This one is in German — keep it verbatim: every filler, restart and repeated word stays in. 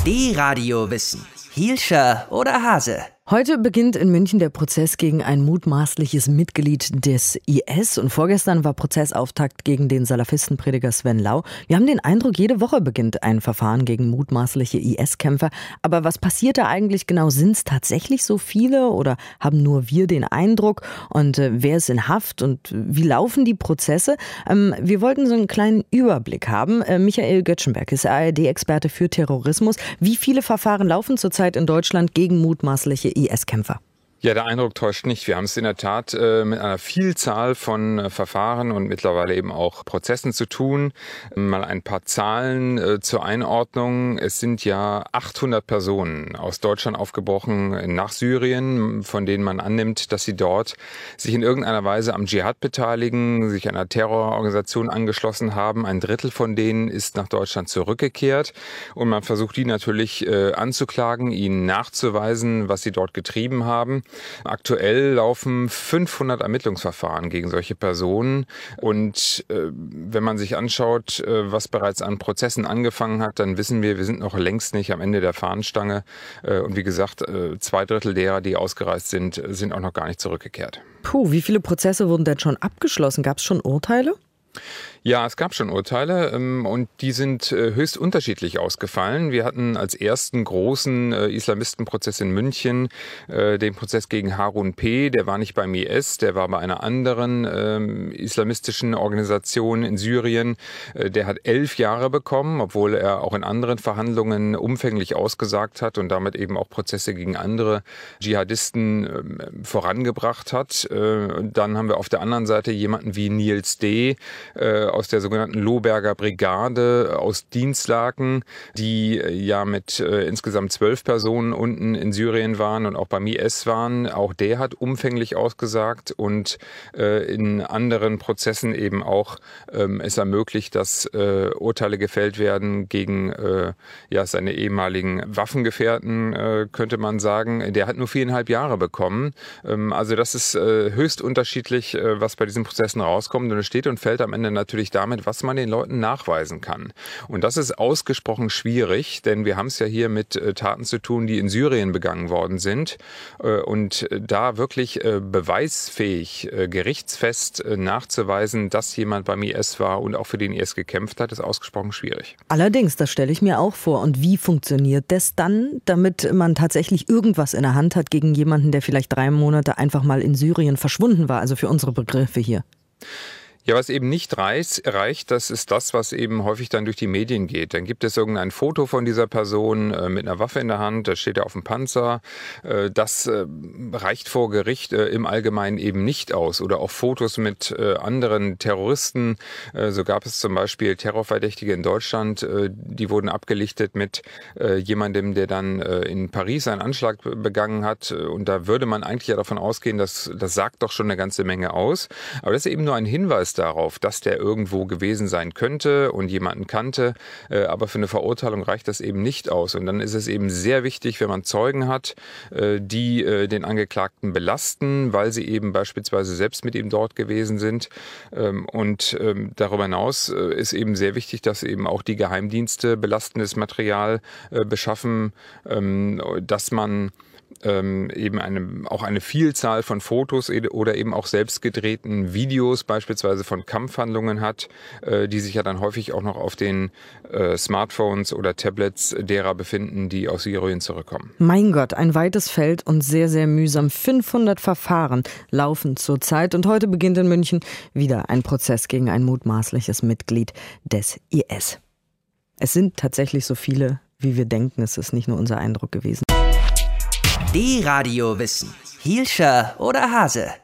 D-Radio Wissen. Hielscher oder Hase? Heute beginnt in München der Prozess gegen ein mutmaßliches Mitglied des I S und vorgestern war Prozessauftakt gegen den Salafistenprediger Sven Lau. Wir haben den Eindruck, jede Woche beginnt ein Verfahren gegen mutmaßliche I S-Kämpfer. Aber was passiert da eigentlich genau? Sind es tatsächlich so viele oder haben nur wir den Eindruck? Und äh, wer ist in Haft und wie laufen die Prozesse? Ähm, wir wollten so einen kleinen Überblick haben. Äh, Michael Göttschenberg ist A R D-Experte für Terrorismus. Wie viele Verfahren laufen zurzeit in Deutschland gegen mutmaßliche I S-Kämpfer? Ja, der Eindruck täuscht nicht. Wir haben es in der Tat äh, mit einer Vielzahl von äh, Verfahren und mittlerweile eben auch Prozessen zu tun. Mal ein paar Zahlen äh, zur Einordnung. Es sind ja achthundert Personen aus Deutschland aufgebrochen nach Syrien, von denen man annimmt, dass sie dort sich in irgendeiner Weise am Dschihad beteiligen, sich einer Terrororganisation angeschlossen haben. Ein Drittel von denen ist nach Deutschland zurückgekehrt und man versucht, die natürlich äh, anzuklagen, ihnen nachzuweisen, was sie dort getrieben haben. Aktuell laufen fünfhundert Ermittlungsverfahren gegen solche Personen und äh, wenn man sich anschaut, äh, was bereits an Prozessen angefangen hat, dann wissen wir, wir sind noch längst nicht am Ende der Fahnenstange äh, und wie gesagt, äh, zwei Drittel derer, die ausgereist sind, sind auch noch gar nicht zurückgekehrt. Puh, wie viele Prozesse wurden denn schon abgeschlossen? Gab es schon Urteile? Ja, es gab schon Urteile ähm, und die sind äh, höchst unterschiedlich ausgefallen. Wir hatten als ersten großen äh, Islamistenprozess in München äh, den Prozess gegen Harun P., der war nicht beim I S, der war bei einer anderen äh, islamistischen Organisation in Syrien. Äh, der hat elf Jahre bekommen, obwohl er auch in anderen Verhandlungen umfänglich ausgesagt hat und damit eben auch Prozesse gegen andere Dschihadisten äh, vorangebracht hat. Äh, dann haben wir auf der anderen Seite jemanden wie Nils D., äh, aus der sogenannten Lohberger Brigade aus Dienstlaken, die ja mit äh, insgesamt zwölf Personen unten in Syrien waren und auch beim I S waren. Auch der hat umfänglich ausgesagt und äh, in anderen Prozessen eben auch ähm, es ermöglicht, dass äh, Urteile gefällt werden gegen äh, ja, seine ehemaligen Waffengefährten, äh, könnte man sagen. Der hat nur viereinhalb Jahre bekommen. Ähm, also das ist äh, höchst unterschiedlich, äh, was bei diesen Prozessen rauskommt und es steht und fällt am Ende natürlich damit, was man den Leuten nachweisen kann. Und das ist ausgesprochen schwierig, denn wir haben es ja hier mit äh, Taten zu tun, die in Syrien begangen worden sind. Äh, und da wirklich äh, beweisfähig, äh, gerichtsfest äh, nachzuweisen, dass jemand beim I S war und auch für den I S gekämpft hat, ist ausgesprochen schwierig. Allerdings, das stelle ich mir auch vor. Und wie funktioniert das dann, damit man tatsächlich irgendwas in der Hand hat gegen jemanden, der vielleicht drei Monate einfach mal in Syrien verschwunden war, also für unsere Begriffe hier? Ja, was eben nicht reicht, das ist das, was eben häufig dann durch die Medien geht. Dann gibt es irgendein Foto von dieser Person äh, mit einer Waffe in der Hand, da steht er auf dem Panzer. Äh, das äh, reicht vor Gericht äh, im Allgemeinen eben nicht aus. Oder auch Fotos mit äh, anderen Terroristen. Äh, so gab es zum Beispiel Terrorverdächtige in Deutschland, äh, die wurden abgelichtet mit äh, jemandem, der dann äh, in Paris einen Anschlag begangen hat. Und da würde man eigentlich ja davon ausgehen, dass das sagt doch schon eine ganze Menge aus. Aber das ist eben nur ein Hinweis darauf, dass der irgendwo gewesen sein könnte und jemanden kannte, aber für eine Verurteilung reicht das eben nicht aus. Und dann ist es eben sehr wichtig, wenn man Zeugen hat, die den Angeklagten belasten, weil sie eben beispielsweise selbst mit ihm dort gewesen sind. Und darüber hinaus ist eben sehr wichtig, dass eben auch die Geheimdienste belastendes Material beschaffen, dass man Ähm, eben eine, auch eine Vielzahl von Fotos oder eben auch selbst gedrehten Videos beispielsweise von Kampfhandlungen hat, äh, die sich ja dann häufig auch noch auf den äh, Smartphones oder Tablets derer befinden, die aus Syrien zurückkommen. Mein Gott, ein weites Feld und sehr, sehr mühsam. fünfhundert Verfahren laufen zurzeit und heute beginnt in München wieder ein Prozess gegen ein mutmaßliches Mitglied des I S. Es sind tatsächlich so viele, wie wir denken. Es ist nicht nur unser Eindruck gewesen. D-Radio Wissen. Hielscher oder Hase?